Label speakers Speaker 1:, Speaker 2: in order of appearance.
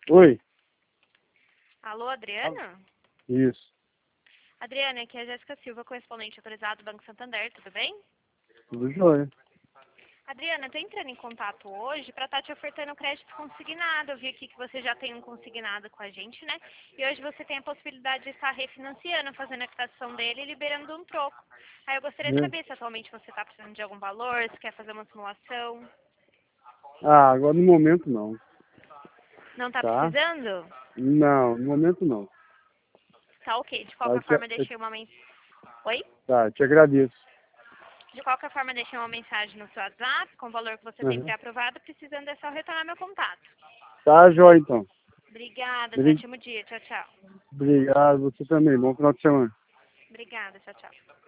Speaker 1: Oi,
Speaker 2: Alô, Adriana?
Speaker 1: isso,
Speaker 2: Adriana, aqui é a Jéssica Silva, correspondente autorizado do Banco Santander, tudo bem?
Speaker 1: tudo jóia.
Speaker 2: Adriana, estou entrando em contato hoje para estar te ofertando crédito consignado. Eu vi aqui que você já tem um consignado com a gente, né? E hoje você tem a possibilidade de estar refinanciando, fazendo a quitação dele e liberando um troco. Aí eu gostaria de
Speaker 1: É.
Speaker 2: saber se atualmente você está precisando de algum valor, se quer fazer uma simulação.
Speaker 1: Ah, agora no momento não,
Speaker 2: Não está
Speaker 1: tá?
Speaker 2: precisando?
Speaker 1: Não, no momento não.
Speaker 2: Tá ok. De
Speaker 1: Tá,
Speaker 2: qualquer forma, deixei uma mensagem. Oi?
Speaker 1: te agradeço.
Speaker 2: De qualquer forma, deixei uma mensagem no seu WhatsApp com o valor que você tem
Speaker 1: Uhum.
Speaker 2: pré-aprovado. Precisando é só retornar meu contato.
Speaker 1: Tá jóia então.
Speaker 2: Obrigada,
Speaker 1: Bri-
Speaker 2: ótimo dia. Tchau, tchau.
Speaker 1: Obrigado, você também. Bom final de semana.
Speaker 2: Obrigada, tchau, tchau.